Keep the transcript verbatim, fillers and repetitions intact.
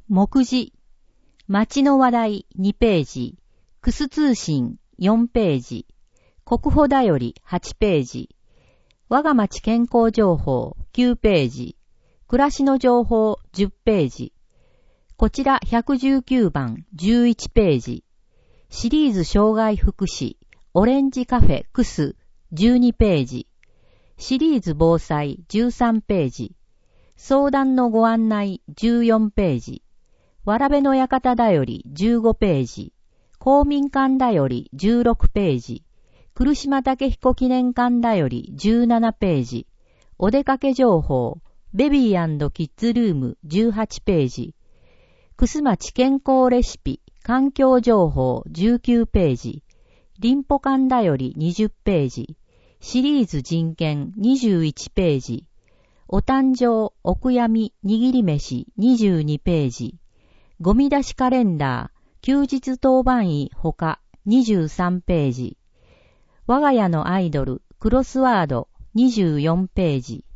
目次。町の話題にページ。クス通信よんページ。国保だよりはちページ。我が町健康情報きゅうページ。暮らしの情報じゅっページ。こちらひゃくじゅうきゅうばんじゅういちページ。シリーズ障害福祉オレンジカフェクスじゅうにページ。シリーズ防災じゅうさんページ。相談のご案内じゅうよんページ。わらべの館だよりじゅうごページ。公民館だよりじゅうろくページ。来島武彦記念館だよりじゅうななページ。お出かけ情報ベビー&キッズルームじゅうはちページ。くす町健康レシピ環境情報じゅうきゅうページ。リンポ館だよりにじゅっページ。シリーズ人権にじゅういちページ。お誕生お悔やみ握り飯にじゅうにページ。ゴミ出しカレンダー休日当番医ほかにじゅうさんページ。我が家のアイドルクロスワードにじゅうよんページ。